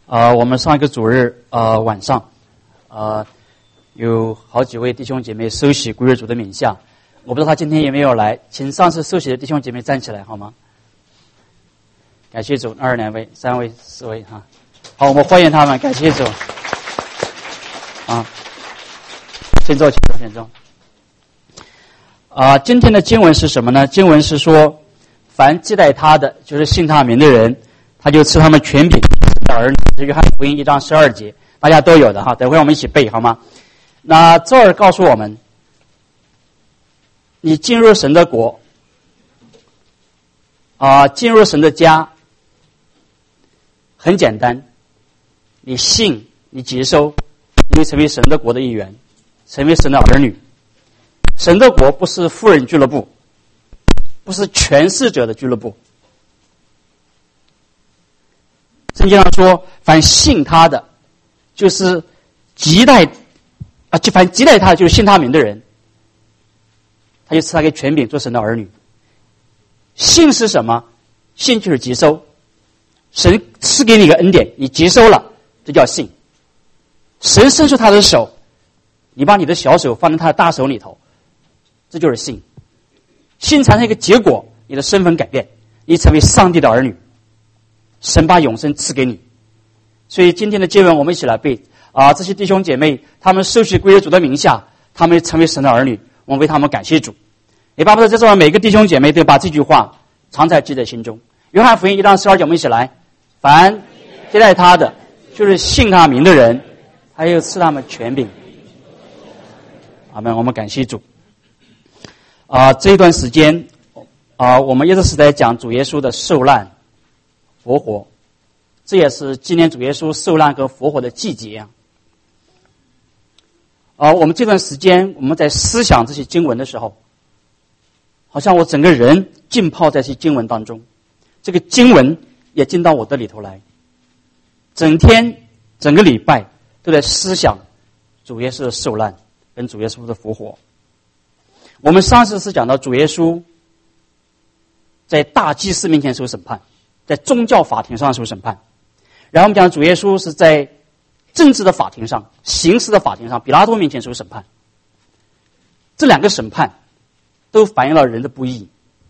我们上一个主日晚上，有好几位弟兄姐妹受洗归入主的名下，我不知道他今天有没有来，请上次受洗的弟兄姐妹站起来好吗？感谢主，2、2位、3位、4位哈，好，我们欢迎他们，感谢主。先坐，先坐。今天的经文是什么呢？经文是说，凡接待他的，就是信他名的人，他就赐他们权柄的儿女。是约翰福音1章12节，大家都有的哈。等会我们一起背好吗？那这儿告诉我们，你进入神的国，进入神的家，很简单，你信，你接收，你会成为神的国的一员，成为神的儿女。神的国不是富人俱乐部，不是权势者的俱乐部。圣经上说，凡信他的，就是凡接待他的，就是信他名的人，他就赐他给权柄做神的儿女。信是什么？信就是接收，神赐给你一个恩典，你接收了，这叫信。神伸出他的手，你把你的小手放在他的大手里头，这就是信。信产生一个结果，你的身份改变，你成为上帝的儿女，神把永生赐给你。所以今天的经文我们一起来背这些弟兄姐妹他们受洗归入主的名下，他们成为神的儿女，我们为他们感谢主。也巴不得在座的每个弟兄姐妹都把这句话常在记在心中。约翰福音1章12节，我们一起来，凡接待他的，就是信他名的人，他又赐他们权柄。阿们，我们感谢主。这一段时间我们一直是在讲主耶稣的受难复活，这也是纪念主耶稣受难和复活的季节我们这段时间我们在思想这些经文的时候，好像我整个人浸泡在这些经文当中，这个经文也进到我的里头来，整天整个礼拜都在思想主耶稣的受难跟主耶稣的复活。我们上次是讲到主耶稣在大祭司面前受审判，在宗教法庭上受审判，然后我们讲主耶稣是在政治的法庭上，刑事的法庭上，比拉多面前受审判。这两个审判都反映了人的不义。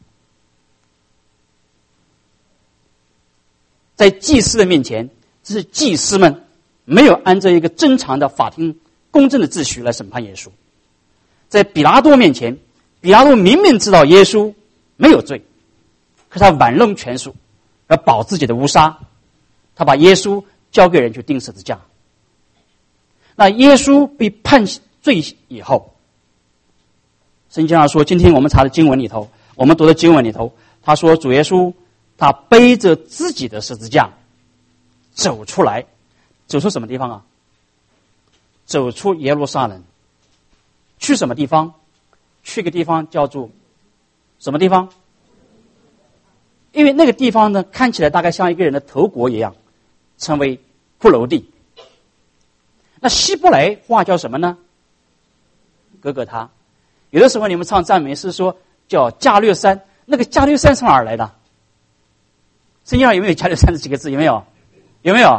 在祭司的面前，这是祭司们没有按照一个正常的法庭公正的秩序来审判耶稣。在比拉多面前，比拉多明明知道耶稣没有罪，可是他玩弄权术，要保自己的乌纱，他把耶稣交给人去钉十字架。那耶稣被判罪以后，圣经上说，今天我们查的经文里头，我们读的经文里头，他说主耶稣他背着自己的十字架走出来，走出什么地方啊？走出耶路撒冷，去什么地方？去个地方叫做什么地方？因为那个地方呢，看起来大概像一个人的头骨一样，称为骷髅地。那希伯来话叫什么呢？哥哥他。有的时候你们唱赞美诗说叫加略山，那个加略山从哪儿来的？圣经上有没有加略山这几个字？有没有？有没有？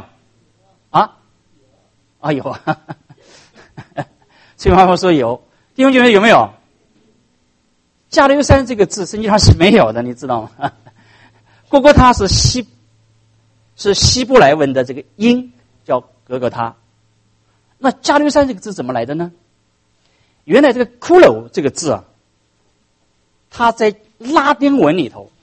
有。崔妈妈说有。弟兄姐妹有没有？加略山这个字圣经上是没有的，你知道吗？哥哥他是希伯来文的这个音叫哥哥他。那加略山这个字怎么来的呢？原来这个骷髅这个字它在拉丁文里头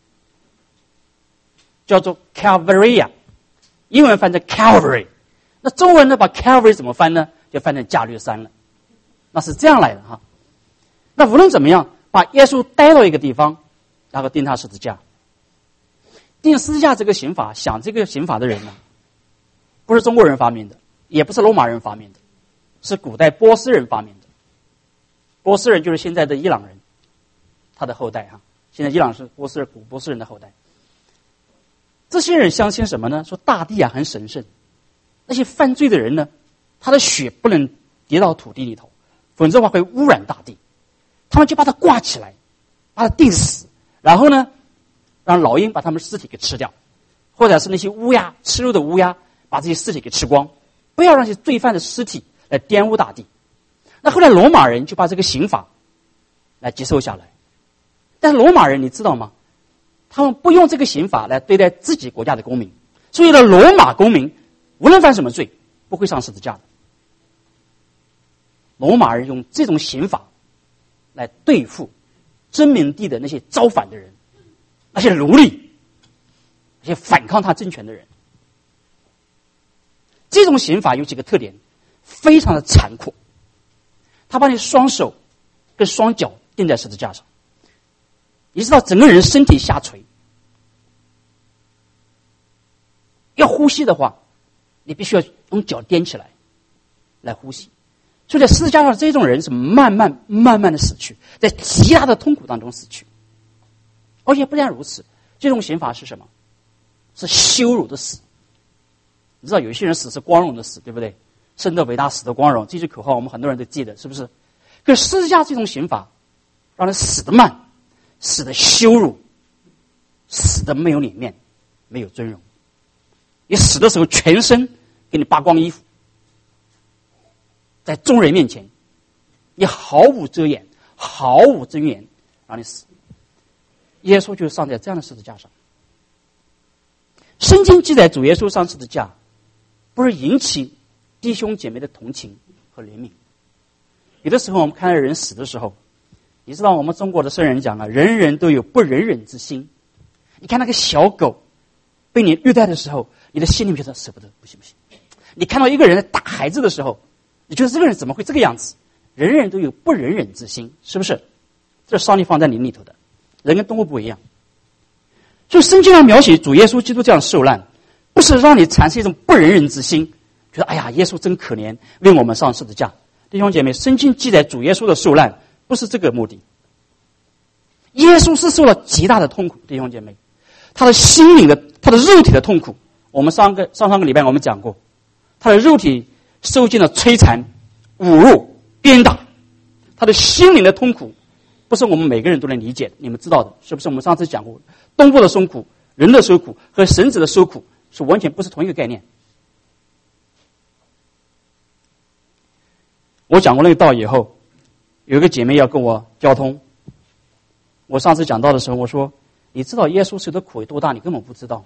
叫做 Calvary， 英文翻成 Calvary， 那中文呢把 Calvary 怎么翻呢？就翻成加略山了。那是这样来的哈。那无论怎么样，把耶稣带到一个地方，然后钉他十字架。钉十字架这个刑法，想这个刑法的人呢，不是中国人发明的，也不是罗马人发明的，是古代波斯人发明的。波斯人就是现在的伊朗人，他的后代哈。现在伊朗是古波斯人的后代。这些人相信什么呢？说大地很神圣，那些犯罪的人呢，他的血不能跌到土地里头，否则的话会污染大地。他们就把他挂起来，把他钉死，然后呢，让老鹰把他们尸体给吃掉，或者是那些乌鸦，吃肉的乌鸦， 把这些尸体给吃光，不要让这些罪犯的尸体来玷污大地。那后来罗马人就把这个刑法来接受下来，但是罗马人你知道吗？他们不用这个刑法来对待自己国家的公民，所以呢，罗马公民无论犯什么罪，不会上十字架的。罗马人用这种刑法来对付殖民地的那些造反的人，那些奴隶，那些反抗他政权的人。这种刑法有几个特点，非常的残酷。他把你双手跟双脚钉在十字架上，你知道整个人身体下垂，要呼吸的话，你必须要用脚踮起来来呼吸。所以在十字架上，这种人是慢慢的死去，在极大的痛苦当中死去。而且不但如此，这种刑罚是什么？是羞辱的死。你知道有些人死是光荣的死，对不对？生得伟大，死得光荣，这句口号我们很多人都记得，是不是？可是十字架这种刑罚，让人死得慢，死得羞辱，死得没有脸面，没有尊荣。你死的时候，全身给你扒光衣服，在众人面前，你毫无遮掩，毫无尊严，让你死。耶稣就上在这样的十字架上。圣经记载主耶稣上十字架，不是引起弟兄姐妹的同情和怜悯。有的时候我们看到人死的时候，你知道我们中国的圣人讲啊，人人都有不忍忍之心。你看那个小狗被你虐待的时候，你的心里面觉得舍不得，不行不行。你看到一个人在打孩子的时候，你觉得这个人怎么会这个样子？人人都有不忍忍之心，是不是？这是上帝放在你里头的。人跟动物不一样。所以圣经上描写主耶稣基督这样受难，不是让你产生一种不忍忍之心，觉得哎呀，耶稣真可怜，为我们上十字架。弟兄姐妹，圣经记载主耶稣的受难不是这个目的。耶稣是受了极大的痛苦，弟兄姐妹，他的心灵的，他的肉体的痛苦，我们上个礼拜我们讲过，他的肉体受尽了摧残、侮辱、鞭打，他的心灵的痛苦不是我们每个人都能理解的，你们知道的，是不是？我们上次讲过，动物的受苦、人的受苦和神子的受苦是完全不是同一个概念。我讲过那个道以后，有一个姐妹要跟我交通。我上次讲到的时候，我说：“你知道耶稣受的苦有多大？你根本不知道。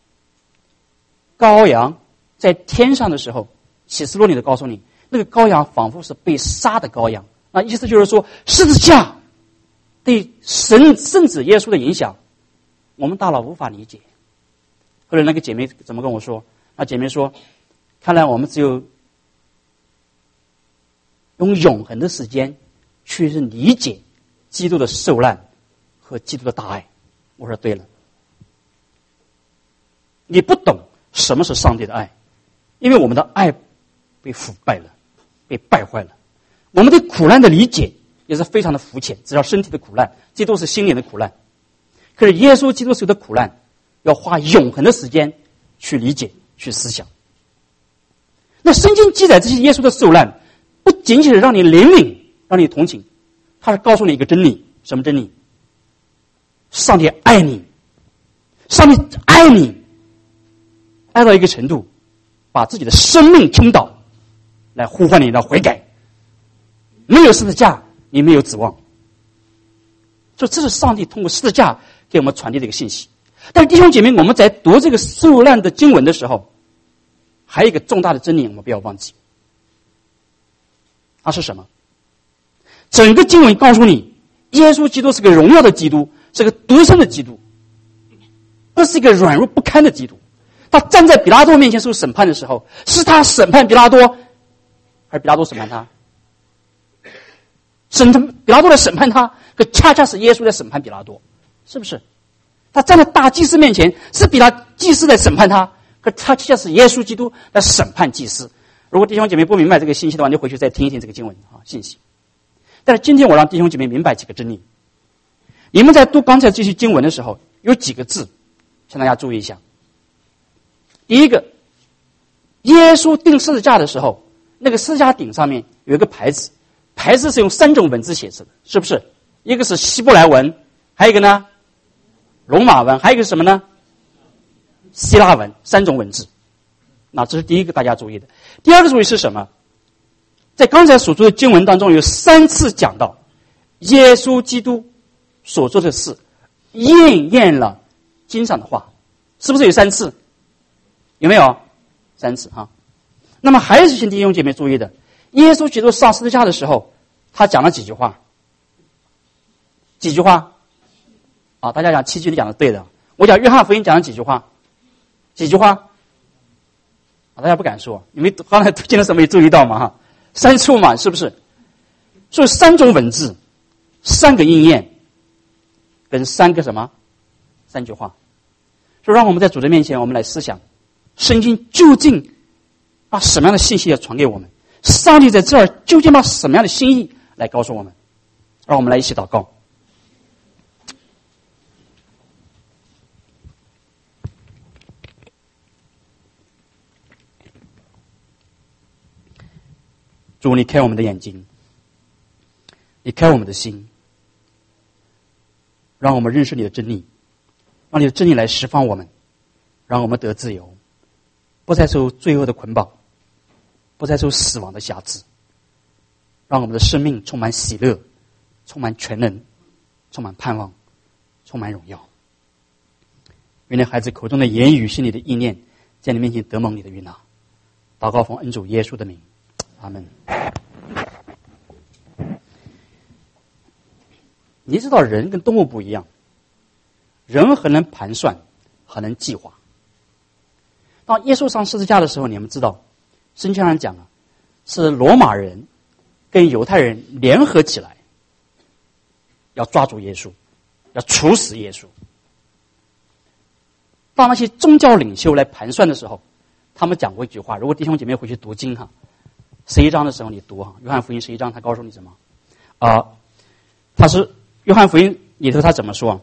羔羊在天上的时候，启示录里头告诉你，那个羔羊仿佛是被杀的羔羊。那意思就是说，十字架对圣子耶稣的影响，我们大脑无法理解。”后来那个姐妹怎么跟我说？那姐妹说：“看来我们只有用永恒的时间去理解基督的受难和基督的大爱。”我说对了，你不懂什么是上帝的爱，因为我们的爱被腐败了，被败坏了。我们对苦难的理解也是非常的肤浅，只要身体的苦难，这都是心灵的苦难。可是耶稣基督受的苦难，要花永恒的时间去理解、去思想。那圣经记载这些耶稣的受难，不仅仅是让你怜悯、让你同情，他是告诉你一个真理。什么真理？上帝爱你，上帝爱你，爱到一个程度，把自己的生命倾倒来呼唤你来悔改。没有十字架，你没有指望。所以这是上帝通过十字架给我们传递的一个信息。但是弟兄姐妹，我们在读这个受难的经文的时候，还有一个重大的真理我们不要忘记。它是什么？整个经文告诉你，耶稣基督是个荣耀的基督，是个独生的基督，不是一个软弱不堪的基督。他站在比拉多面前受审判的时候，是他审判比拉多，还是比拉多审判他？比拉多来审判他，可恰恰是耶稣在审判比拉多，是不是？他站在大祭司面前，是祭司在审判他，可他恰恰是耶稣基督来审判祭司。如果弟兄姐妹不明白这个信息的话，你回去再听一听这个经文信息。但是今天我让弟兄姐妹明白几个真理。你们在读刚才这些经文的时候，有几个字，请大家注意一下。第一个，耶稣钉十字架的时候，那个十字架顶上面有一个牌子，牌子是用3种文字写成的，是不是？一个是希伯来文，还有一个呢罗马文，还有一个是什么呢？希腊文，3种文字。 那这是第一个大家注意的。第二个注意是什么？在刚才所说的经文当中有3次讲到耶稣基督所做的事应验了经上的话，是不是有3次？有没有？3次哈。那么还是请弟兄姐妹注意的，耶稣基督上十字架的时候，他讲了几句话？几句话？啊，大家讲7句，你讲的对的。我讲约翰福音讲了几句话？几句话？啊，大家不敢说，你们刚才听的时候没注意到嘛哈？3处嘛，是不是？所以3种文字，3个应验，跟3个什么？3句话。所以让我们在主的面前，我们来思想，圣经究竟把什么样的信息要传给我们？上帝在这儿究竟把什么样的心意来告诉我们？让我们来一起祷告。主，你开我们的眼睛，你开我们的心，让我们认识你的真理，让你的真理来释放我们，让我们得自由，不再受罪恶的捆绑，不再受死亡的辖制，让我们的生命充满喜乐，充满全能，充满盼望，充满荣耀。愿那孩子口中的言语，心里的意念，在你面前得蒙你的悦纳。祷告奉恩主耶稣的名，阿们。你知道人跟动物不一样，人很能盘算，很能计划。当耶稣上十字架的时候，你们知道圣经上讲啊，是罗马人跟犹太人联合起来要抓住耶稣，要处死耶稣。当那些宗教领袖来盘算的时候，他们讲过一句话，如果弟兄姐妹回去读经哈，11章的时候你读哈，约翰福音11章他告诉你什么他是约翰福音里头他怎么说？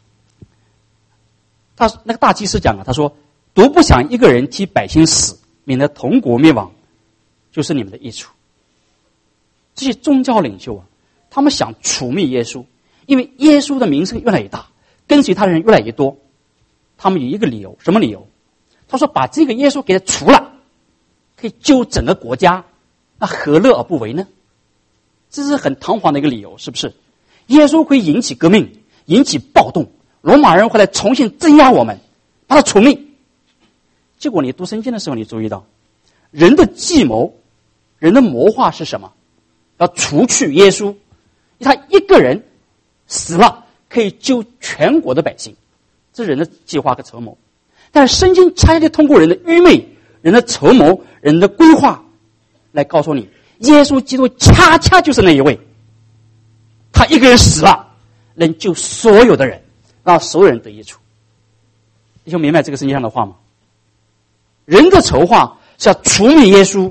他那个大祭司讲了，他说独不想一个人替百姓死，免得同国灭亡，就是你们的益处。这些宗教领袖啊，他们想除灭耶稣，因为耶稣的名声越来越大，跟随他的人越来越多。他们有一个理由，什么理由？他说把这个耶稣给他除了，可以救整个国家，那何乐而不为呢？这是很堂皇的一个理由，是不是？耶稣会引起革命，引起暴动，罗马人会来重新镇压我们，把他除灭。结果你读圣经的时候，你注意到人的计谋，人的谋划是什么？要除去耶稣，他一个人死了可以救全国的百姓，这是人的计划和筹谋。但是圣经恰恰通过人的愚昧、人的筹谋、人的规划来告诉你，耶稣基督恰恰就是那一位，他一个人死了能救所有的人，让所有人得益处。你就明白这个圣经上的话吗？人的筹划是要除灭耶稣，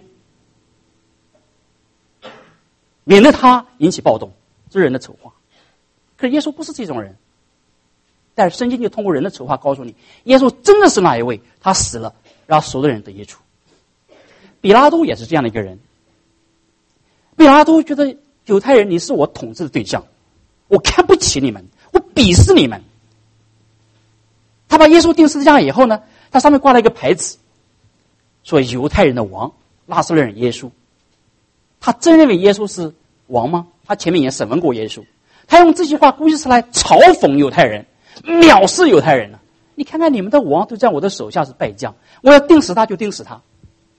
免得他引起暴动，这是人的筹划。可是耶稣不是这种人，但是圣经就通过人的筹划告诉你，耶稣真的是那一位，他死了让所有的人得益处。比拉多也是这样的一个人，比拉多觉得犹太人你是我统治的对象，我看不起你们，我鄙视你们。他把耶稣钉十字架以后呢，他上面挂了一个牌子，说犹太人的王拿撒勒人耶稣。他真认为耶稣是王吗？他前面也审问过耶稣，他用这句话估计是来嘲讽犹太人，藐视犹太人了。你看看你们的王都在我的手下是败将，我要钉死他就钉死他。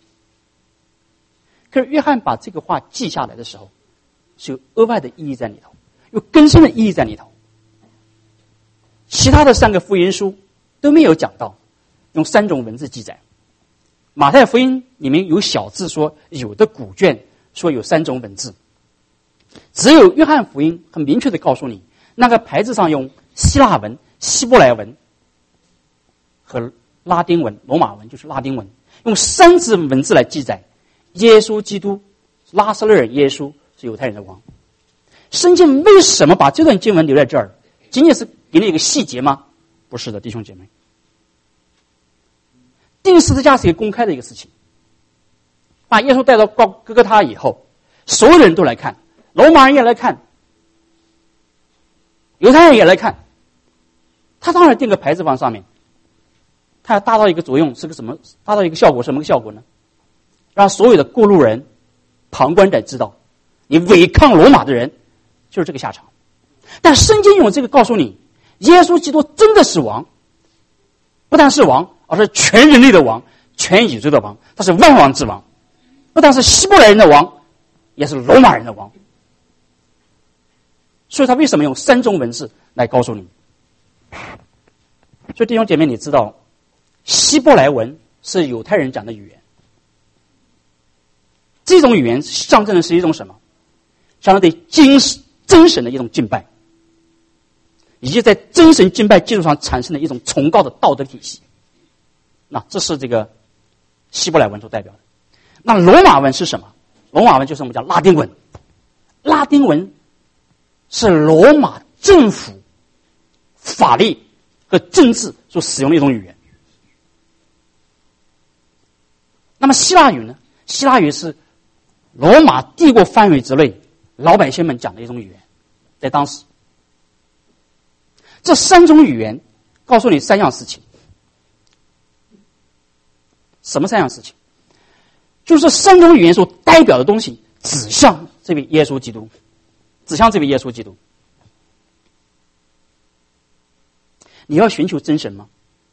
可是约翰把这个话记下来的时候，是有额外的意义在里头，有更深的意义在里头。其他的3个福音书都没有讲到，用3种文字记载。马太福音里面有小字说有的古卷说有3种文字，只有约翰福音很明确的告诉你，那个牌子上用希腊文、希伯来文和拉丁文，罗马文就是拉丁文，用3种文字来记载耶稣基督拉撒勒人耶稣是犹太人的王。圣经为什么把这段经文留在这儿？仅仅是给你一个细节吗？不是的，弟兄姐妹，钉十字架是一个公开的一个事情。把耶稣带到哥哥他以后，所有的人都来看，罗马人也来看，犹太人也来看。他当然钉个牌子放上面， 它要达到一个作用，是个什么？达到一个效果，什么个效果呢？让所有的过路人、旁观者知道，你违抗罗马的人就是这个下场。但圣经用这个告诉你，耶稣基督真的是王，不但是王，而是全人类的王，全宇宙的王，他是万王之王，不但是希伯来人的王，也是罗马人的王。所以他为什么用3种文字来告诉你？所以弟兄姐妹，你知道希伯来文是犹太人讲的语言，这种语言象征的是一种什么？象征对真神的一种敬拜，以及在真神敬拜基础上产生的一种崇高的道德体系。那这是这个希伯来文所代表的。那罗马文是什么？罗马文就是我们讲拉丁文。拉丁文是罗马政府法律和政治所使用的一种语言。那么希腊语呢？希腊语是罗马帝国范围之内老百姓们讲的一种语言，在当时。这3种语言告诉你3样事情。什么3样事情？就是这3种语言所代表的东西指向这位耶稣基督，指向这位耶稣基督。你要寻求真神吗？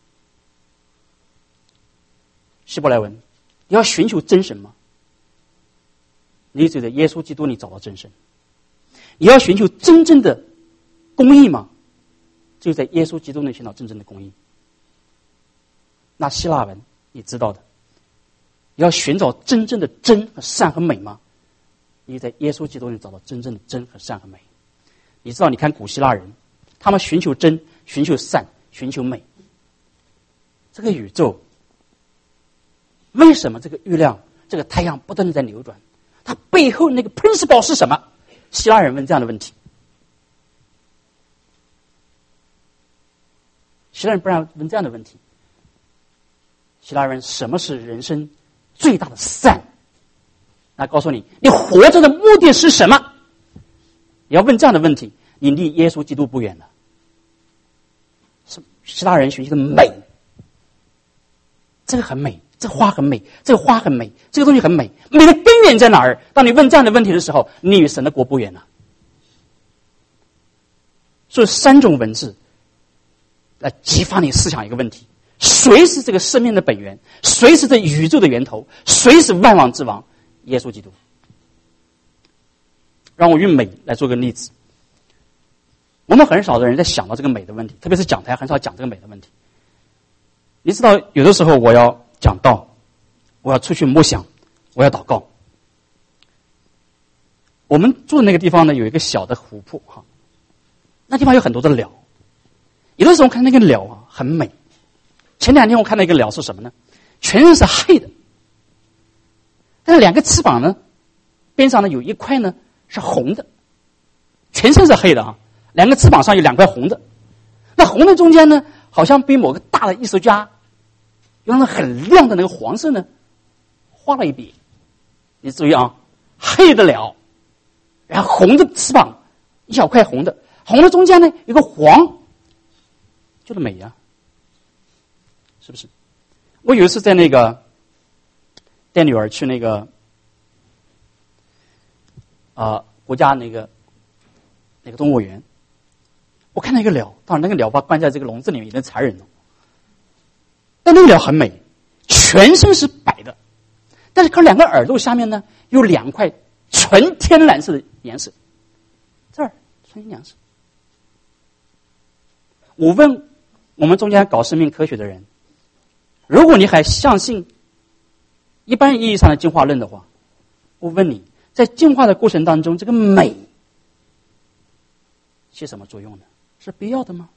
希伯来文，你要寻求真神吗？你只有在耶稣基督里找到真神。你要寻求真正的公义吗？只有在耶稣基督里寻找真正的公义。那希腊文你知道的，你要寻找真正的真和善和美吗？你在耶稣基督里找到真正的真和善和美。你知道，你看古希腊人，他们寻求真，寻求善，寻求美。这个宇宙为什么这个月亮、这个太阳不断地在流转？它背后那个 principle 是什么？希腊人问这样的问题。希腊人不然问这样的问题。希腊人，什么是人生最大的善？那告诉你，你活着的目的是什么？你要问这样的问题，你离耶稣基督不远了。希腊人寻求的美，这个很美，这个花很美，这个花很美，这个东西很美，美的根源在哪儿？当你问这样的问题的时候，你与神的国不远了。所以3种文字来激发你思想一个问题：谁是这个生命的本源？谁是这宇宙的源头？谁是万王之王？耶稣基督。让我用美来做个例子。我们很少的人在想到这个美的问题，特别是讲台很少讲这个美的问题。你知道，有的时候我要讲道，我要出去默想，我要祷告。我们住的那个地方呢，有一个小的湖泊哈，那地方有很多的鸟。有的时候看那个鸟啊，很美。前2天我看到一个鸟是什么呢？全身是黑的，但是2个翅膀呢，边上呢有一块呢是红的，全身是黑的啊，2个翅膀上有2块红的。那红的中间呢，好像被某个大的艺术家用那很亮的那个黄色呢画了一笔。你注意啊，黑的鸟，然后红的翅膀，一小块红的，红的中间呢有个黄，就是美啊，是不是？我有一次在那个带女儿去那个国家那个动物园，我看到一个鸟，当然那个鸟把关在这个笼子里面有点残忍了。但那个鸟很美，全身是白的，但是看2个耳朵下面呢有2块纯天蓝色的颜色，这儿纯天蓝色。我问我们中间搞生命科学的人，如果你还相信一般意义上的进化论的话，我问你，在进化的过程当中，这个美起什么作用呢？是必要的吗？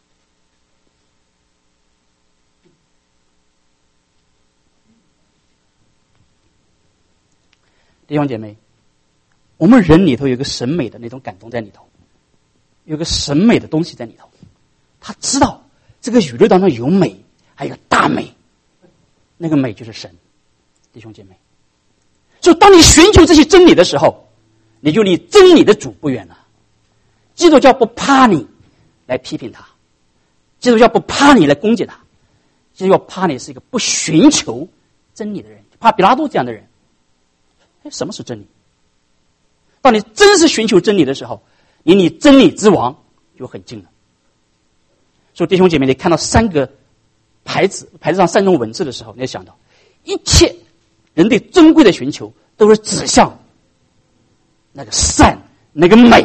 弟兄姐妹，我们人里头有个审美的那种感动在里头，有个审美的东西在里头。他知道这个宇宙当中有美，还有大美，那个美就是神。弟兄姐妹，所以当你寻求这些真理的时候，你就离真理的主不远了。基督教不怕你来批评他，基督教不怕你来攻击他，基就要怕你是一个不寻求真理的人，怕比拉多这样的人。什么是真理？当你真是寻求真理的时候，你离真理之王就很近了。所以弟兄姐妹，你看到3个牌子上3种文字的时候，你要想到一切人对尊贵的寻求都是指向那个善、那个美、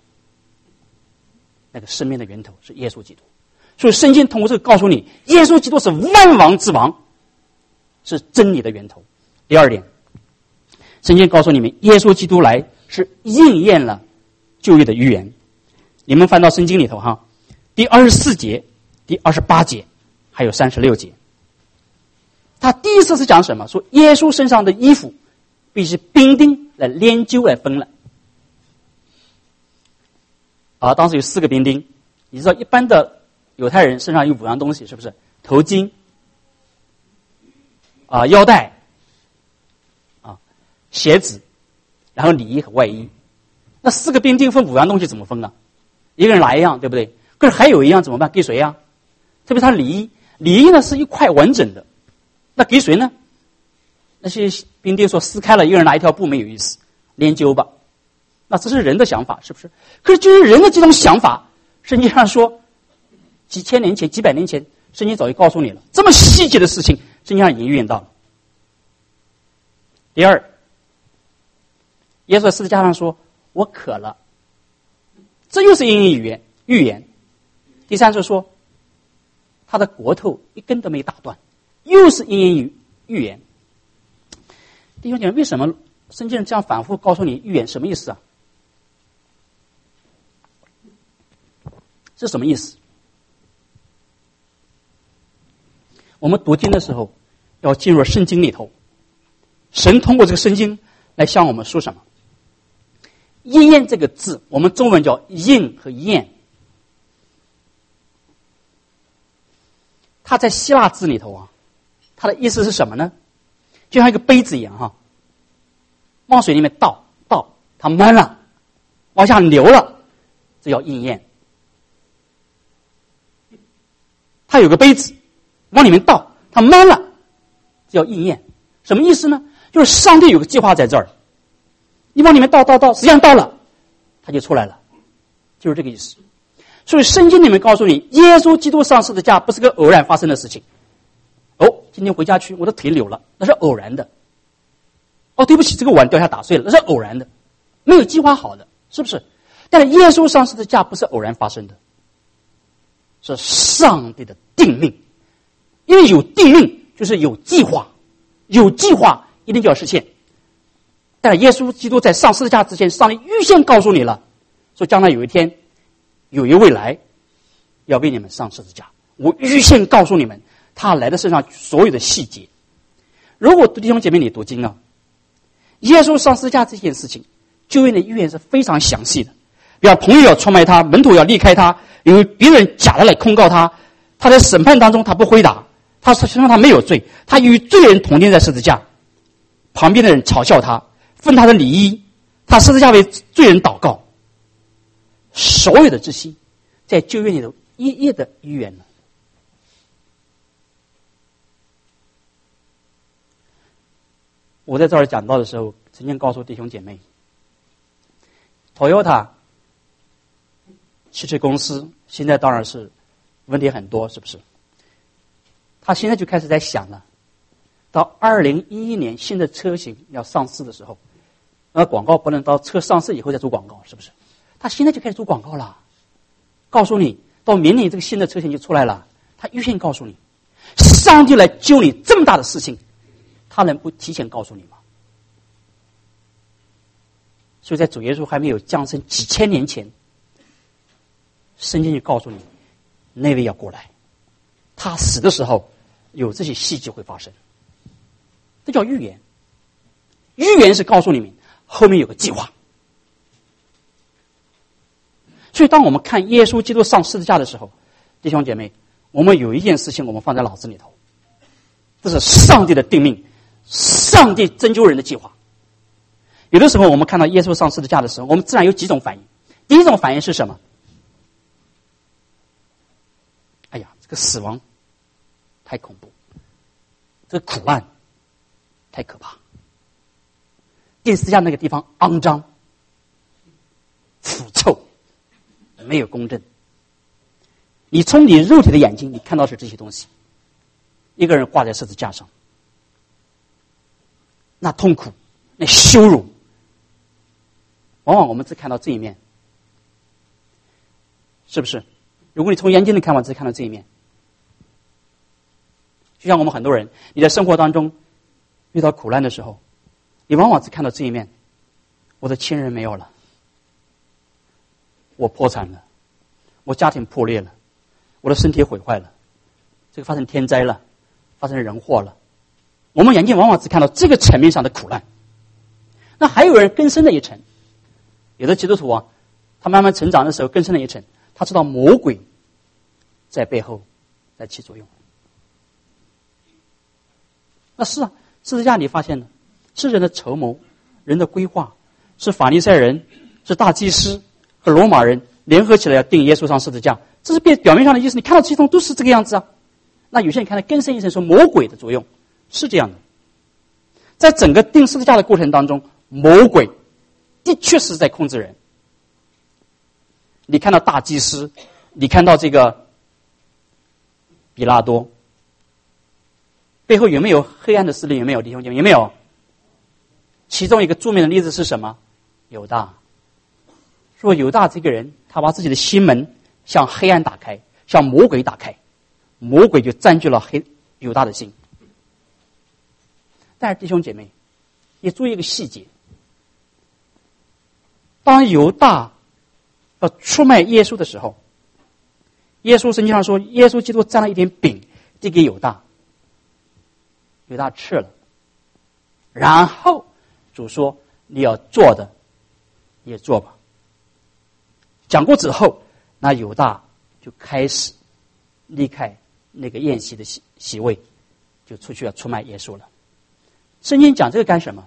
那个生命的源头是耶稣基督。所以圣经通过这个告诉你，耶稣基督是万王之王，是真理的源头。第二点，圣经告诉你们，耶稣基督来是应验了旧约的预言。你们翻到圣经里头哈，第24节、第28节还有36节，他第一次是讲什么？说耶稣身上的衣服必须兵丁来研究来分了。当时有4个兵丁。你知道一般的犹太人身上有5样东西，是不是？头巾腰带鞋子，然后里衣和外衣。那4个兵丁分5样东西怎么分啊？一个人拿一样，对不对？可是还有一样怎么办？给谁啊？特别他里衣，里衣呢是一块完整的，那给谁呢？那些兵丁说撕开了，一个人拿一条布没有意思，研究吧。那这是人的想法，是不是？可是就是人的这种想法，圣经上说几千年前、几百年前，圣经早就告诉你了，这么细节的事情，圣经上已经预言到了。第二，耶稣在十字架上说我渴了，这又是应验预言。第三是说他的国头一根都没打断，又是应验预言。弟兄姐妹，为什么圣经这样反复告诉你预言？什么意思啊？是什么意思？我们读经的时候要进入圣经里头，神通过这个圣经来向我们说什么？应验这个字，我们中文叫应和验，它在希腊字里头啊，它的意思是什么呢？就像一个杯子一样哈，往水里面倒，它满了，往下流了，这叫应验。它有个杯子，往里面倒，它满了，这叫应验。什么意思呢？就是上帝有个计划在这儿，你往里面倒，实际上倒了，它就出来了，就是这个意思。所以圣经里面告诉你，耶稣基督上十字架不是个偶然发生的事情。今天回家去，我的腿扭了，那是偶然的。对不起，这个碗掉下打碎了，那是偶然的，没有计划好的，是不是？但是耶稣上十字架不是偶然发生的，是上帝的定命。因为有定命就是有计划，有计划一定就要实现。但是耶稣基督在上十字架之前，上帝预先告诉你了，说将来有一天有一位来要为你们上十字架，我预先告诉你们他来的身上所有的细节。如果弟兄姐妹你读经啊，耶稣上十字架这件事情旧约的预言是非常详细的。比方朋友要出卖他，门徒要离开他，因为别人假的来控告他，他在审判当中他不回答，他说他没有罪，他与罪人同钉在十字架，旁边的人嘲笑他，分他的礼衣，他十字架为罪人祷告。所有的这些在旧约里头一一的预言了。我在这儿讲到的时候，曾经告诉弟兄姐妹 ，Toyota 汽车公司现在当然是问题很多，是不是？他现在就开始在想了，到2011年新的车型要上市的时候，那广告不能到车上市以后再做广告，是不是？他现在就开始做广告了，告诉你到明年这个新的车型就出来了，他预先告诉你，上帝来救你这么大的事情，他能不提前告诉你吗？所以在主耶稣还没有降生几千年前，圣经就告诉你那位要过来，他死的时候有这些细节会发生，这叫预言。预言是告诉你们后面有个计划。所以当我们看耶稣基督上十字架的时候，弟兄姐妹，我们有一件事情我们放在脑子里头，这是上帝的定命，上帝拯救人的计划。有的时候我们看到耶稣上十字架的时候，我们自然有几种反应。第一种反应是什么？哎呀，这个死亡太恐怖，这个苦难太可怕。钉十字架那个地方肮脏、腐臭，没有公正。你从你肉体的眼睛，你看到是这些东西。一个人挂在十字架上，那痛苦，那羞辱，往往我们只看到这一面，是不是？如果你从眼睛里看，只看到这一面。就像我们很多人，你在生活当中遇到苦难的时候，你往往只看到这一面。我的亲人没有了，我破产了，我家庭破裂了，我的身体毁坏了，这个发生天灾了，发生人祸了。我们眼睛往往只看到这个层面上的苦难。那还有人更深的一层，有的基督徒啊，他慢慢成长的时候更深的一层，他知道魔鬼在背后在起作用。那是啊，十字架你发现了，是人的筹谋，人的规划，是法利赛人，是大祭司和罗马人联合起来要钉耶稣上十字架，这是表面上的意思。你看到其中都是这个样子啊。那有些人看到更深一层，说魔鬼的作用是这样的。在整个钉十字架的过程当中，魔鬼的确是在控制人。你看到大祭司，你看到这个比拉多，背后有没有黑暗的势力？有没有弟兄姐妹？有没有？其中一个著名的例子是什么？犹大。说犹大这个人，他把自己的心门向黑暗打开，向魔鬼打开，魔鬼就占据了犹大的心。但是弟兄姐妹，也注意一个细节：当犹大要出卖耶稣的时候，耶稣圣经上说，耶稣基督沾了一点饼递给犹大，犹大吃了，然后主说：“你要做的也做吧。”讲过之后，那犹大就开始离开那个宴席的席位，就出去要出卖耶稣了。圣经讲这个干什么？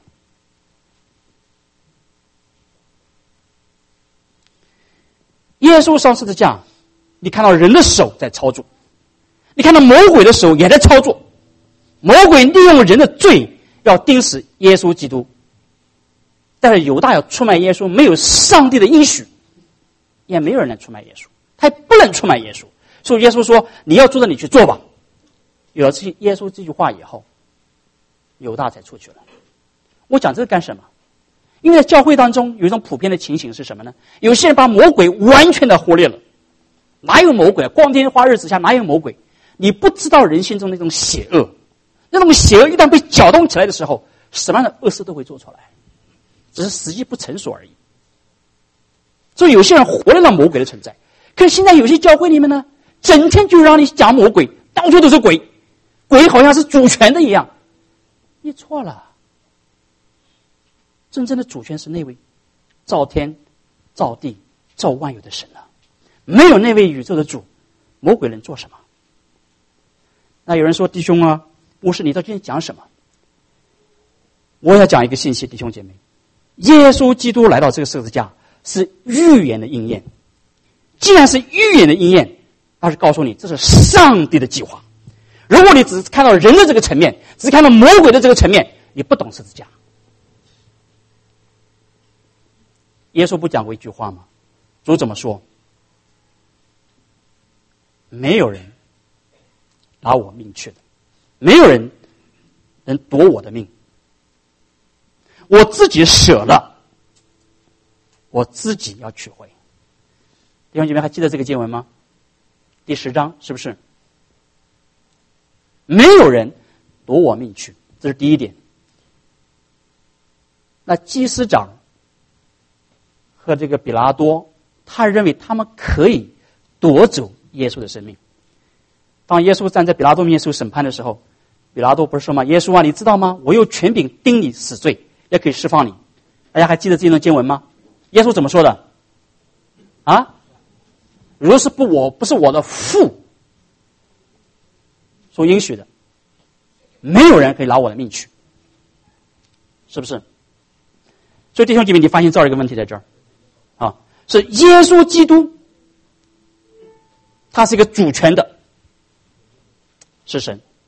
耶稣上十字架，你看到人的手在操作，你看到魔鬼的手也在操作。魔鬼利用人的罪要钉死耶稣基督，但是犹大要出卖耶稣，没有上帝的应许，也没有人能出卖耶稣，他也不能出卖耶稣。所以耶稣说：“你要做的，你去做吧。”有了耶稣这句话以后，犹大才出去了。我讲这个干什么？因为在教会当中有一种普遍的情形是什么呢？有些人把魔鬼完全的忽略了。哪有魔鬼？光天化日之下哪有魔鬼？你不知道人心中那种邪恶，那种邪恶一旦被搅动起来的时候，什么样的恶事都会做出来，只是时机不成熟而已。所以有些人忽略了魔鬼的存在。可是现在有些教会里面呢，整天就让你讲魔鬼，到处都是鬼，鬼好像是主权的一样。你错了，真正的主权是那位造天造地造万有的神啊！没有那位宇宙的主，魔鬼能做什么？那有人说：“弟兄啊，牧师，你到底讲什么？”我要讲一个信息，弟兄姐妹，耶稣基督来到这个十字架是预言的应验。既然是预言的应验，那是告诉你这是上帝的计划。如果你只看到人的这个层面，只看到魔鬼的这个层面，你不懂十字架。耶稣不讲过一句话吗？主怎么说？没有人拿我命去的，没有人能夺我的命。我自己舍了，我自己要取回。弟兄姐妹还记得这个经文吗？第10章是不是？没有人夺我命去，这是第一点。那祭司长和这个比拉多，他认为他们可以夺走耶稣的生命。当耶稣站在比拉多面前受审判的时候，比拉多不是说吗？耶稣啊，你知道吗？我有权柄定你死罪，也可以释放你。大家还记得这段经文吗？耶稣怎么说的？啊？如果是不是我的父所应许的，没有人可以拿我的命去，是不是？所以弟兄姐妹，你发现这儿一个问题在这儿啊，是耶稣基督，他是一个主权的，是神，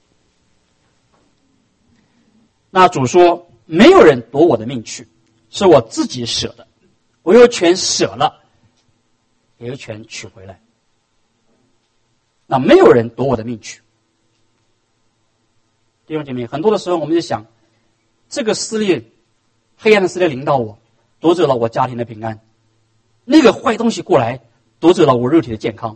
那主说，没有人夺我的命去，是我自己舍的，我有权舍了，也有权取回来。那没有人夺我的命去。弟兄姐妹，很多的时候我们就想，这个撕裂，黑暗的撕裂临到我，夺走了我家庭的平安，那个坏东西过来夺走了我肉体的健康。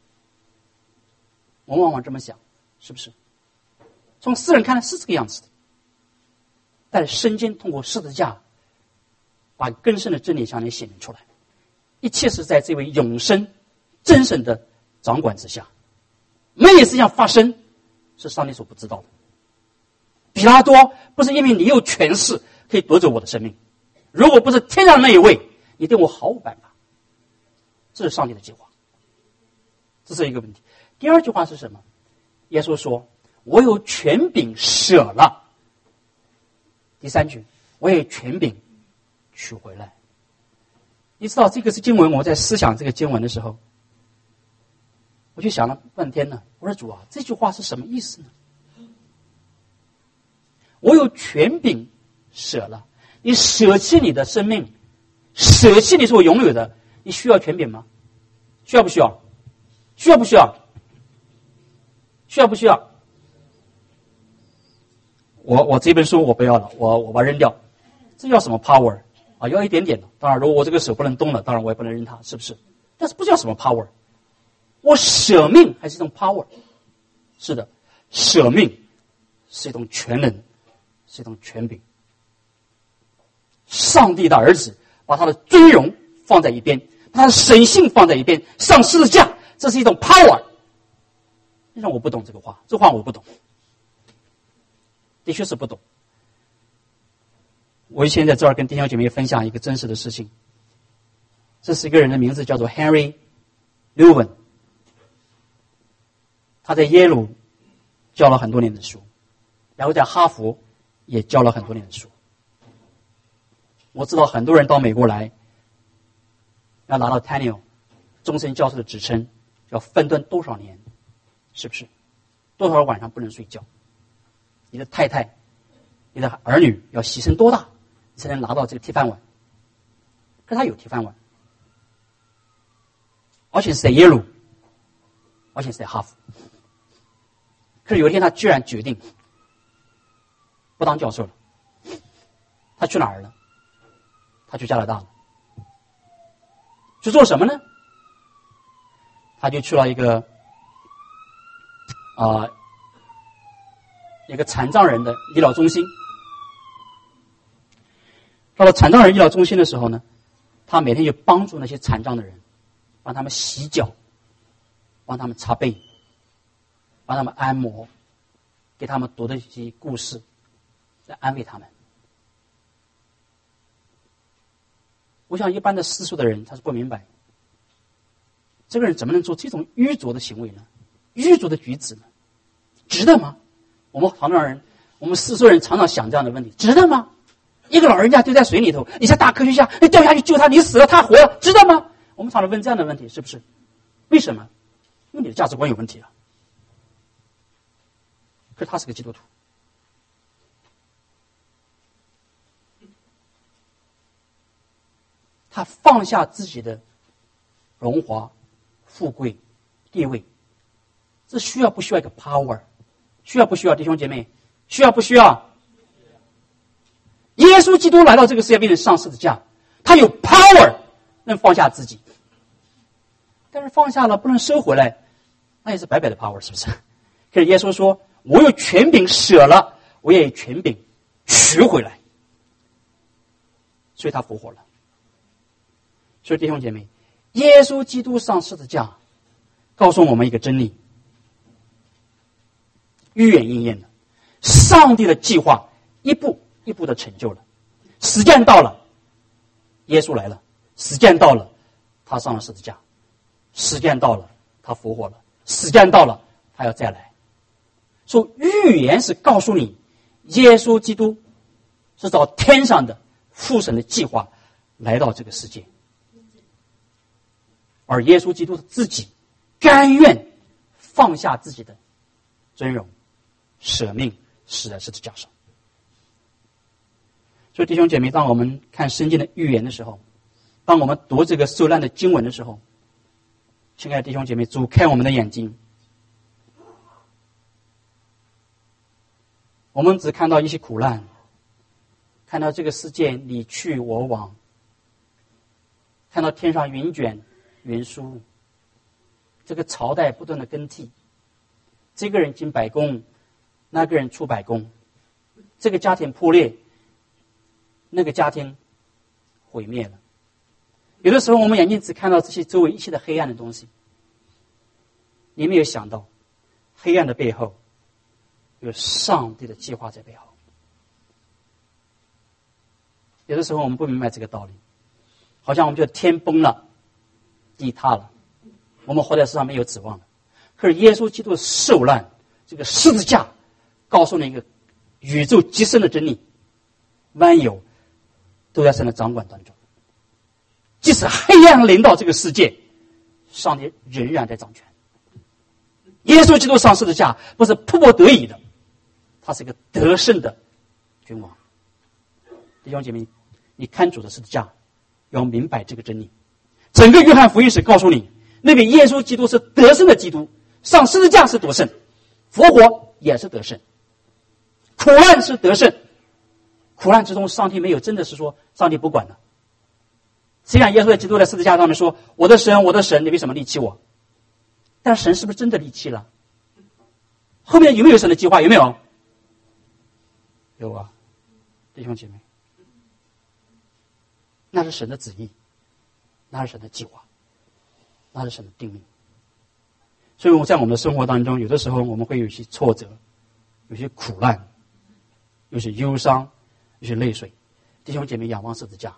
我们往往这么想，是不是？从世人看来是这个样子的，但圣经通过十字架把更深的真理向你显明出来，一切是在这位永生真神的掌管之下，没有事情发生是上帝所不知道的。比拉多不是因为你有权势可以夺走我的生命，如果不是天上那一位，你对我毫无办法。这是上帝的计划，这是一个问题。第二句话是什么？耶稣说，我有权柄舍了。第三句，我有权柄取回来。你知道这个是经文，我在思想这个经文的时候，我就想了半天呢。我说主啊，这句话是什么意思呢？我有权柄舍了，你舍弃你的生命，舍弃你所拥有的，你需要权柄吗？需要不需要？需要不需要？需要不需要？我这本书我不要了，我把它扔掉。这叫什么 power 啊？要一点点的。当然，如果我这个手不能动了，当然我也不能扔它，是不是？但是不叫什么 power。我舍命还是一种 power。是的，舍命是一种权能，是一种权柄。上帝的儿子把他的尊荣放在一边，把他的神性放在一边，上十字架，这是一种 power。让我不懂这个话，这话我不懂，的确是不懂。我以前在这儿跟弟兄姐妹分享一个真实的事情。这是一个人的名字叫做 Henry Lewin， 他在耶鲁教了很多年的书，然后在哈佛也教了很多年的书。我知道很多人到美国来要拿到 tenure 终身教授的职称，要奋斗多少年，是不是？多少晚上不能睡觉？你的太太、你的儿女要牺牲多大，你才能拿到这个铁饭碗？可他有铁饭碗，而且是在耶鲁，而且是在哈佛。可是有一天他居然决定不当教授了。他去哪儿了？他去加拿大了。去做什么呢？他就去了一个残障人的医疗中心。到了残障人医疗中心的时候呢，他每天就帮助那些残障的人，帮他们洗脚，帮他们擦背，帮他们按摩，给他们读的一些故事，来安慰他们。我想一般的世俗的人他是不明白，这个人怎么能做这种愚拙的行为呢？愚拙的举止呢？值得吗？我们世俗人常常想这样的问题，值得吗？一个老人家丢在水里头，你像大科学家，你掉下去救他，你死了他活了，值得吗？我们常常问这样的问题，是不是？为什么？因为你的价值观有问题了。可是他是个基督徒，他放下自己的荣华、富贵、地位，这需要不需要一个 power？ 需要不需要，弟兄姐妹？需要不需要？耶稣基督来到这个世界为人上十字架，他有 power 能放下自己，但是放下了不能收回来，那也是白白的 power， 是不是？可是耶稣说，我有权柄舍了，我也有权柄取回来，所以他复活了。所以弟兄姐妹，耶稣基督上十字架告诉我们一个真理，预言应验了，上帝的计划一步一步的成就了。时间到了，耶稣来了；时间到了，他上了十字架；时间到了，他复活了；时间到了，他要再来。所以预言是告诉你，耶稣基督是照天上的父神的计划来到这个世界，而耶稣基督自己甘愿放下自己的尊荣，舍命死在十字架上。 所以弟兄姐妹，当我们看圣经的预言的时候，当我们读这个受难的经文的时候，亲爱的弟兄姐妹，主开我们的眼睛，我们只看到一些苦难，看到这个世界你去我往，看到天上云卷云舒，这个朝代不断的更替，这个人进白宫，那个人出白宫，这个家庭破裂，那个家庭毁灭了。有的时候我们眼睛只看到这些周围一切的黑暗的东西，你没有想到黑暗的背后有上帝的计划在背后。有的时候我们不明白这个道理，好像我们觉得天崩了地塌了，我们活在世上没有指望了。可是耶稣基督的受难，这个十字架告诉你一个宇宙极深的真理，万有都在神的掌管当中。即使黑暗临到这个世界，上帝仍然在掌权。耶稣基督上十字架不是迫不得已的，他是一个得胜的君王。弟兄姐妹，你看主的十字架，要明白这个真理。整个约翰福音史告诉你，那位耶稣基督是得胜的基督，上十字架是得胜，复活也是得胜，苦难是得胜。苦难之中，上帝没有真的是说上帝不管了。虽然耶稣在基督的十字架上面说，我的神，我的神，你为什么离弃我？但神是不是真的离弃了？后面有没有神的计划？有没有？有啊，弟兄姐妹，那是神的旨意，那是神的计划，那是神的定命。所以在我们的生活当中，有的时候我们会有一些挫折，有些苦难，有些忧伤，有些泪水。弟兄姐妹，仰望十字架。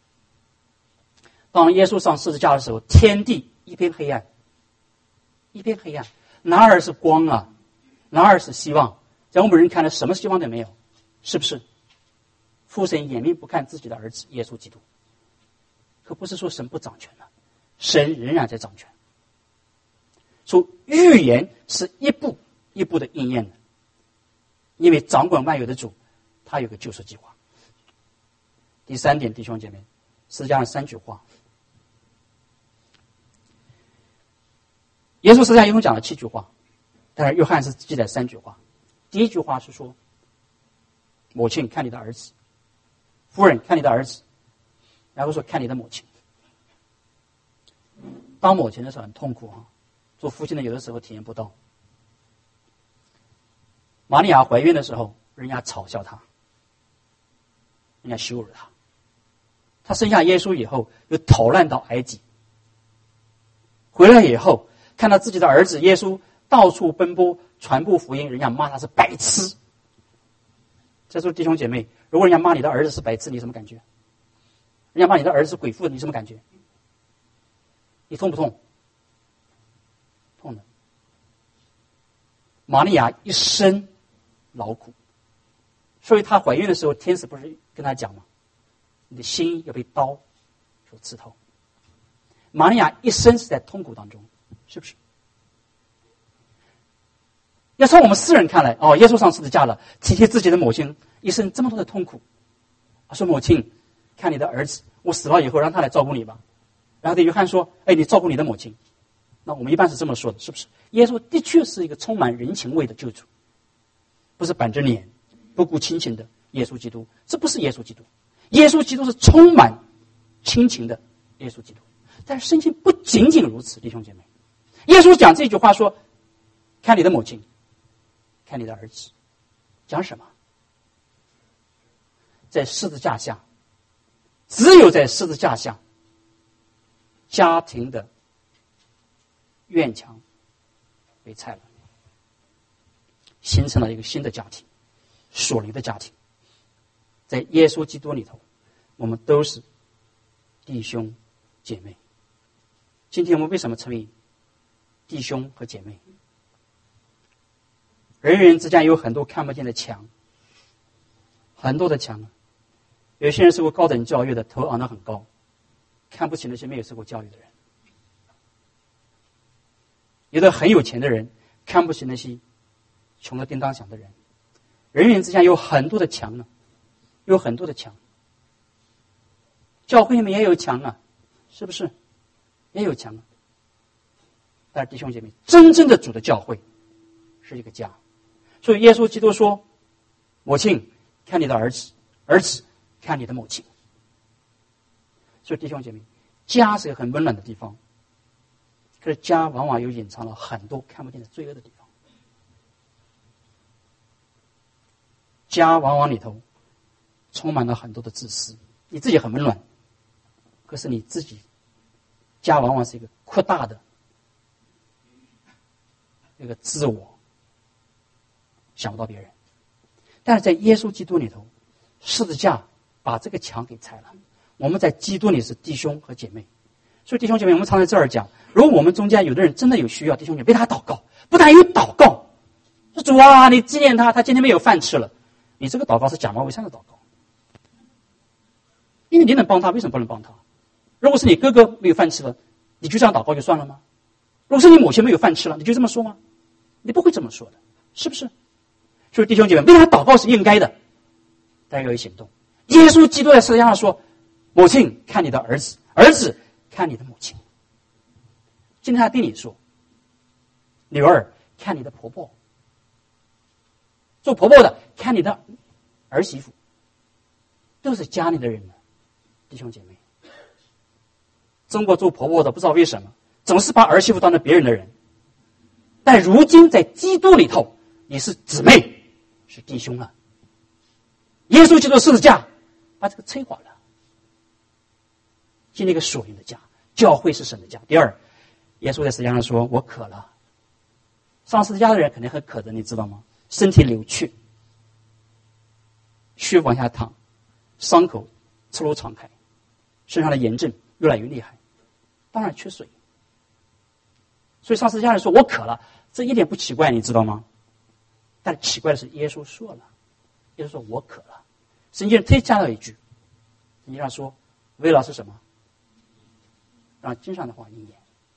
当耶稣上十字架的时候，天地一片黑暗，一片黑暗，哪儿是光啊？哪儿是希望？在我们人看来，什么希望都没有，是不是？父神掩面不看自己的儿子耶稣基督，可不是说神不掌权了，神仍然在掌权。说预言是一步一步的应验的，因为掌管万有的主，他有个救赎计划。第三点，弟兄姐妹，十字架上3句话。耶稣十字架一共讲了7句话，但是约翰是记载3句话。第一句话是说，母亲看你的儿子，夫人看你的儿子，然后说看你的母亲。当母亲的时候很痛苦啊，做父亲的有的时候体验不到。玛利亚怀孕的时候，人家嘲笑她，人家羞辱她。她生下耶稣以后，又逃难到埃及，回来以后看到自己的儿子耶稣到处奔波传播福音，人家骂他是白痴。这时候弟兄姐妹，如果人家骂你的儿子是白痴，你什么感觉？人家骂你的儿子是鬼妇，你什么感觉？你痛不痛？痛的。玛利亚一生劳苦，所以她怀孕的时候，天使不是跟她讲吗？你的心要被刀所刺透。玛利亚一生是在痛苦当中，是不是？要从我们世人看来，耶稣上十字架了，体贴自己的母亲一生这么多的痛苦。说母亲，看你的儿子，我死了以后让他来照顾你吧。然后对约翰说，你照顾你的母亲。那我们一般是这么说的，是不是？耶稣的确是一个充满人情味的救主，不是板着脸不顾亲情的耶稣基督，这不是耶稣基督。耶稣基督是充满亲情的耶稣基督。但是圣经不仅仅如此，弟兄姐妹。耶稣讲这句话说，看你的母亲，看你的儿子，讲什么？在十字架下，只有在十字架下，家庭的院墙被拆了，形成了一个新的家庭，属灵的家庭。在耶稣基督里头，我们都是弟兄姐妹。今天我们为什么成为弟兄和姐妹？人与人之间有很多看不见的墙，很多的墙。有些人受过高等教育的，头昂得很高，看不起那些没有受过教育的人。有的很有钱的人，看不起那些穷的叮当响的人。人与人之间有很多的墙呢，有很多的墙。 教会里面也有墙啊，是不是？也有墙啊。但是弟兄姐妹，真正的主的教会是一个家。所以耶稣基督说：“母亲，看你的儿子；儿子，看你的母亲。”所以弟兄姐妹，家是一个很温暖的地方，可是家往往又隐藏了很多看不见的罪恶的地方。家往往里头充满了很多的自私，你自己很温暖，可是你自己家往往是一个扩大的一个自我，想不到别人。但是在耶稣基督里头，十字架把这个墙给拆了。我们在基督里是弟兄和姐妹。所以弟兄姐妹，我们常在这儿讲，如果我们中间有的人真的有需要，弟兄姐妹为他祷告，不但有祷告，说主啊，你纪念他，他今天没有饭吃了，你这个祷告是假冒伪善的祷告。因为你能帮他，为什么不能帮他？如果是你哥哥没有饭吃了，你就这样祷告就算了吗？如果是你母亲没有饭吃了，你就这么说吗？你不会这么说的，是不是？所以弟兄姐妹，为他祷告是应该的，但要有行动。耶稣基督在十字架上说：“母亲，看你的儿子；儿子，看你的母亲。”今天他对你说：“女儿，看你的婆婆；做婆婆的，看你的儿媳妇。”都是家里的人呢，弟兄姐妹。中国做婆婆的不知道为什么总是把儿媳妇当成别人的人，但如今在基督里头，你是姊妹，是弟兄了。耶稣基督十字架把这个摧毁了，建立一个属灵的家。教会是神的家。第二，耶稣在十字架上说：“我渴了。”上十字架的人肯定很渴的，你知道吗？身体扭曲，血往下淌，伤口赤裸敞开，身上的炎症越来越厉害，当然缺水。所以上十字架的人说：“我渴了。”这一点不奇怪，你知道吗？但奇怪的是，耶稣说了，耶稣说：“我渴了。”圣经上特意加了一句，圣经上说：“为了是什么？让经上的话应验。”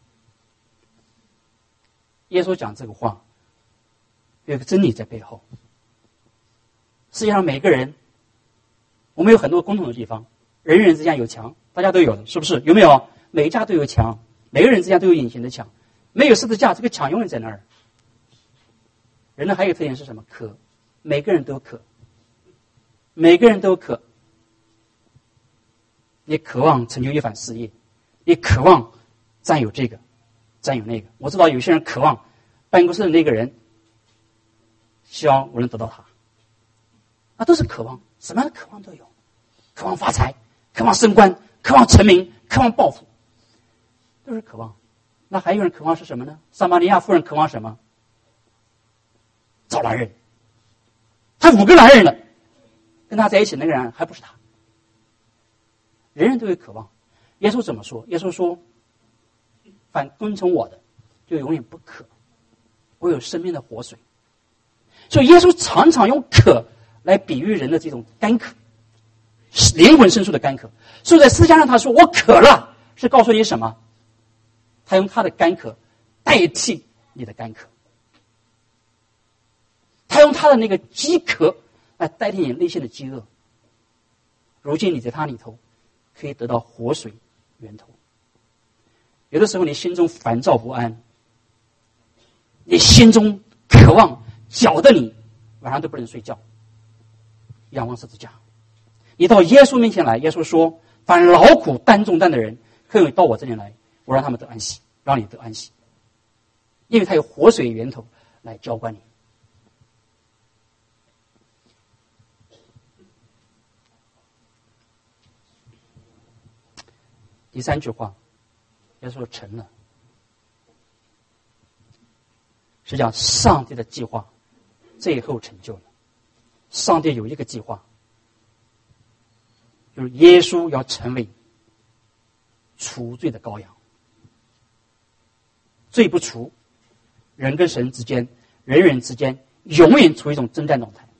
耶稣讲这个话，有一个真理在背后。世界上每个人，我们有很多共同的地方，人与人之间有墙，大家都有的，是不是？有没有？每一家都有墙，每个人之间都有隐形的墙。没有十字架，这个墙永远在那儿。人呢还有一个特点是什么？渴，每个人都渴，每个人都渴。你渴望成就一番事业，你渴望占有这个，占有那个。我知道有些人渴望办公室的那个人，希望我能得到他，那都是渴望，什么样的渴望都有，渴望发财，渴望升官，渴望成名，渴望抱负，都是渴望。那还有人渴望是什么呢？撒玛利亚妇人渴望什么？找男人。她5个男人了，跟他在一起那个人还不是他。人人都有渴望。耶稣怎么说？耶稣说：“凡跟从我的，就永远不渴。我有生命的活水。”所以耶稣常常用渴来比喻人的这种干渴，灵魂深处的干渴。所以在十字架上他说：“我渴了”，是告诉你什么？他用他的干渴代替你的干渴，他用他的那个饥渴来代替你内心的饥饿。如今你在他里头可以得到活水源头。有的时候你心中烦躁不安，你心中渴望，搅得你晚上都不能睡觉，仰望十字架。你到耶稣面前来，耶稣说：“凡劳苦担重担的人，可以到我这里来，我让他们得安息，让你得安息。”因为他有活水源头来浇灌你。第3句话，耶稣说成了。实际上，上帝的计划最后成就了。上帝有一个计划，就是耶稣要成为除罪的羔羊。罪不除，人跟神之间，人与人之间永远处于一种征战状态。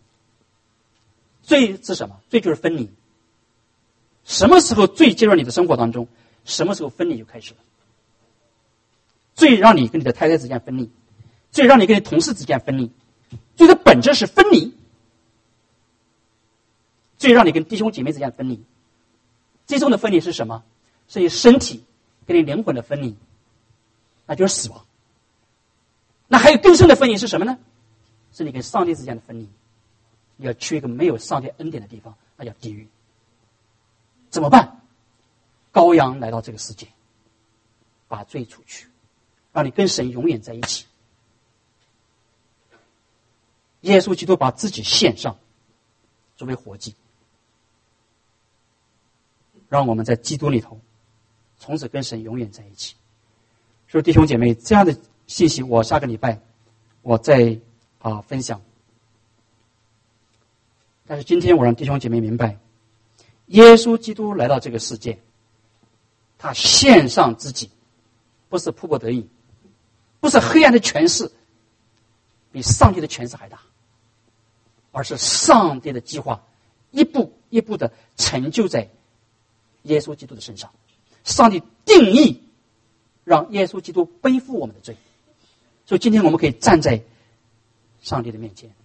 罪是什么？罪就是分离。什么时候罪进入你的生活当中，什么时候分离就开始了。罪让你跟你的太太之间分离，罪让你跟你同事之间分离，罪的本质是分离。罪让你跟弟兄姐妹之间分离， 最终的分离是什么？是你身体跟你灵魂的分离，那就是死亡。那还有更深的分离是什么呢？是你跟上帝之间的分离。你要去一个没有上帝恩典的地方，那叫地狱。怎么办？羔羊来到这个世界，把罪除去，让你跟神永远在一起。耶稣基督把自己献上作为活祭，让我们在基督里头从此跟神永远在一起。所以弟兄姐妹，这样的信息我下个礼拜我再分享。但是今天我让弟兄姐妹明白，耶稣基督来到这个世界，他献上自己，不是迫不得已，不是黑暗的权势比上帝的权势还大，而是上帝的计划一步一步的成就在耶稣基督的身上。上帝定义让耶稣基督背负我们的罪，所以今天我们可以站在上帝的面前。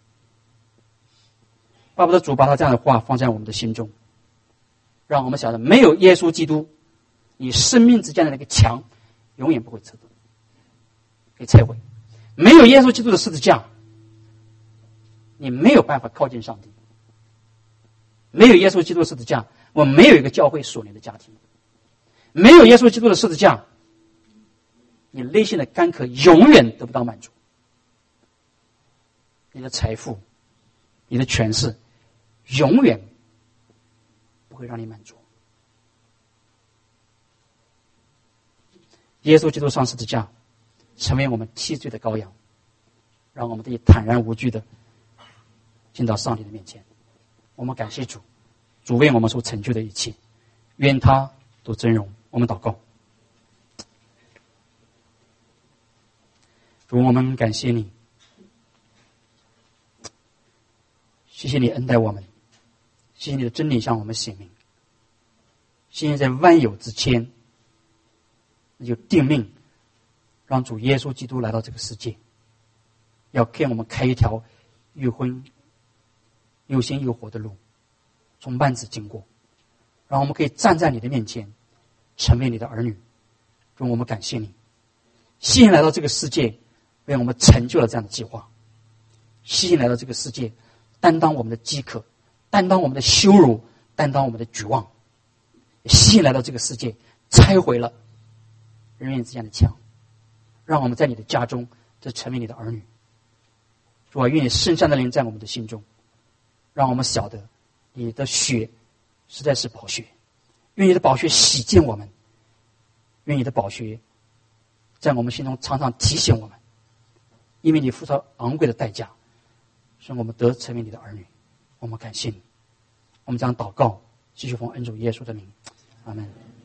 巴不得主把他这样的话放在我们的心中，让我们晓得没有耶稣基督，你生命之间的那个墙永远不会拆毁，可以拆毁。没有耶稣基督的十字架，你没有办法靠近上帝。没有耶稣基督的十字架，我们没有一个教会属灵的家庭。没有耶稣基督的十字架，你内心的干渴永远得不到满足。你的财富，你的权势永远不会让你满足。耶稣基督上十字架，成为我们替罪的羔羊，让我们可以坦然无惧的进到上帝的面前。我们感谢主，主为我们所成就的一切，愿他都尊荣。我们祷告。主，我们感谢你，谢谢你恩待我们，谢谢你的真理向我们显明。谢谢在万有之前，你就定命让主耶稣基督来到这个世界，要给我们开一条又昏又鲜又活的路，从幔子经过，让我们可以站在你的面前，成为你的儿女。主，我们感谢你，谢谢来到这个世界，为我们成就了这样的计划。谢谢来到这个世界，担当我们的饥渴，担当我们的羞辱，担当我们的绝望。谢谢来到这个世界，拆毁了人与之间的墙，让我们在你的家中就成为你的儿女。主啊，愿你圣善的灵在我们的心中，让我们晓得你的血实在是宝血，愿你的宝血洗净我们，愿你的宝血在我们心中常常提醒我们，因为你付出昂贵的代价，使我们得成为你的儿女。我们感谢你，我们将祷告继续奉恩主耶稣的名，阿们。